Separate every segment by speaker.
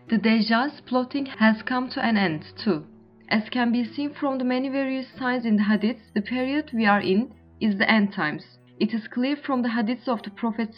Speaker 1: The Dajjal's plotting has come to an end too. As can be seen from the many various signs in the hadiths, the period we are in is the end times. It is clear from the hadiths of the Prophet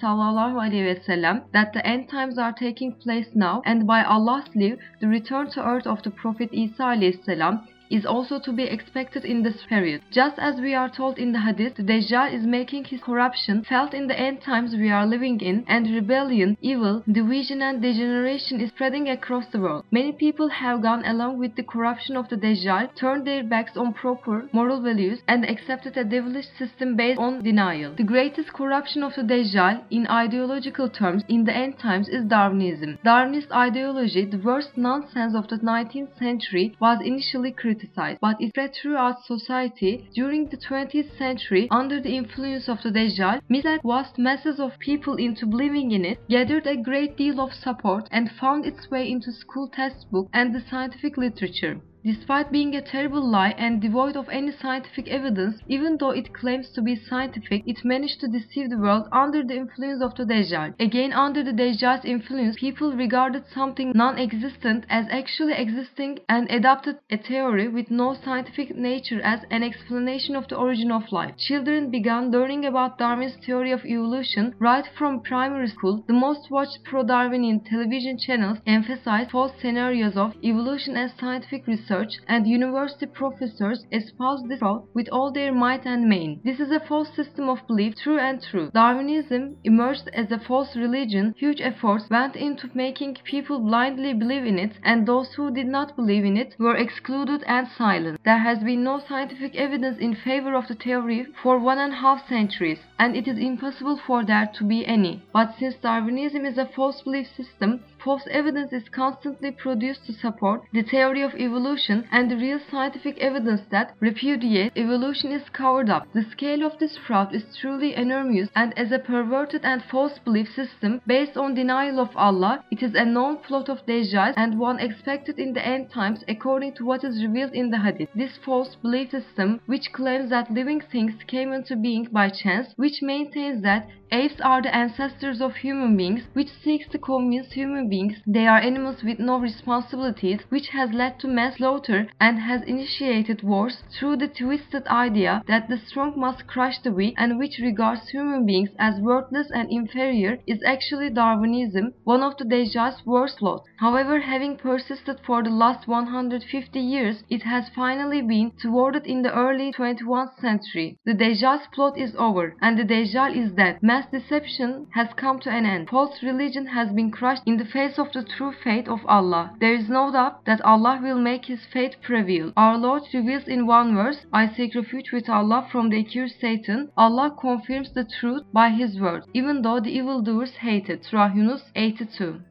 Speaker 1: ﷺ that the end times are taking place now, and by Allah's leave, the return to earth of the Prophet Isa ﷺ is also to be expected in this period. Just as we are told in the hadith, the Dajjal is making his corruption felt in the end times we are living in, and rebellion, evil, division and degeneration is spreading across the world. Many people have gone along with the corruption of the Dajjal, turned their backs on proper moral values, and accepted a devilish system based on denial. The greatest corruption of the Dajjal, in ideological terms, in the end times is Darwinism. Darwinist ideology, the worst nonsense of the 19th century, was initially criticized, but it spread throughout society. During the 20th century, under the influence of the Dajjal, misled vast masses of people into believing in it, gathered a great deal of support, and found its way into school textbooks and the scientific literature. Despite being a terrible lie and devoid of any scientific evidence, even though it claims to be scientific, it managed to deceive the world under the influence of the Dajjal. Again, under the Dajjal's influence, people regarded something non-existent as actually existing and adopted a theory with no scientific nature as an explanation of the origin of life. Children began learning about Darwin's theory of evolution right from primary school. The most watched pro-Darwinian television channels emphasized false scenarios of evolution as scientific research, and university professors espouse this thought with all their might and main. This is a false system of belief through and through. Darwinism emerged as a false religion. Huge efforts went into making people blindly believe in it, and those who did not believe in it were excluded and silenced. There has been no scientific evidence in favor of the theory for 1.5 centuries, and it is impossible for there to be any. But since Darwinism is a false belief system, false evidence is constantly produced to support the theory of evolution, and the real scientific evidence that repudiates evolution is covered up. The scale of this fraud is truly enormous, and as a perverted and false belief system based on denial of Allah, it is a known plot of Dajjal and one expected in the end times according to what is revealed in the hadith. This false belief system, which claims that living things came into being by chance, which maintains that apes are the ancestors of human beings, which seeks to convince human beings they are animals with no responsibilities, which has led to mass slaughter and has initiated wars through the twisted idea that the strong must crush the weak, and which regards human beings as worthless and inferior, is actually Darwinism, one of the Dajjal's worst plots. However, having persisted for the last 150 years, it has finally been thwarted in the early 21st century. The Dajjal's plot is over, and the Dajjal is dead. Mass deception has come to an end. False religion has been crushed in the face of the true faith of Allah. There is no doubt that Allah will make His faith prevail. Our Lord reveals in one verse, "I seek refuge with Allah from the accursed Satan." Allah confirms the truth by His word, even though the evildoers hate it. Surah Yunus 82.